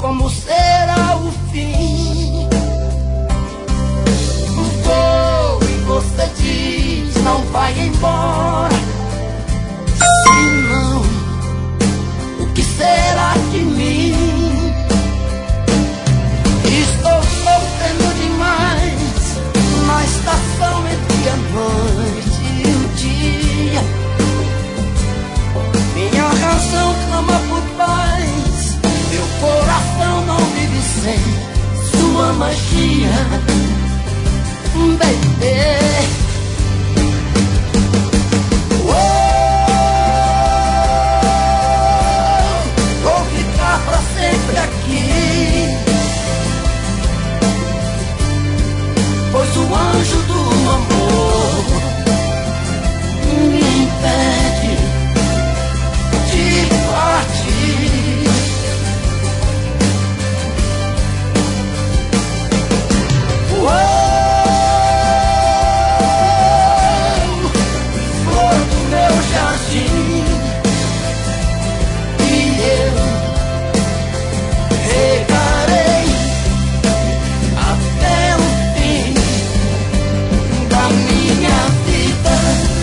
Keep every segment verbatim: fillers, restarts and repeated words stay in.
como será o fim. Vou e você diz, não vai embora. Se não, o que será de mim? Estou sofrendo demais na estação entre a noite e o dia. Minha razão clama por paz, meu coração não vive sem sua magia, baby. Oh, vou ficar pra sempre aqui, pois o anjo do amor me impede de partir. Oh, flor do meu jardim, e eu regarei até o fim da minha vida.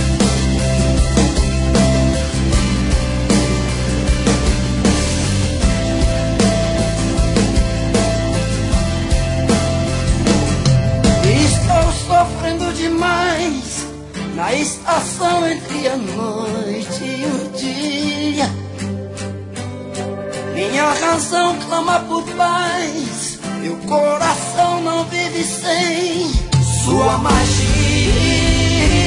Estou sofrendo demais na estação entre a noite e o dia. Minha razão clama por paz, meu coração não vive sem sua magia.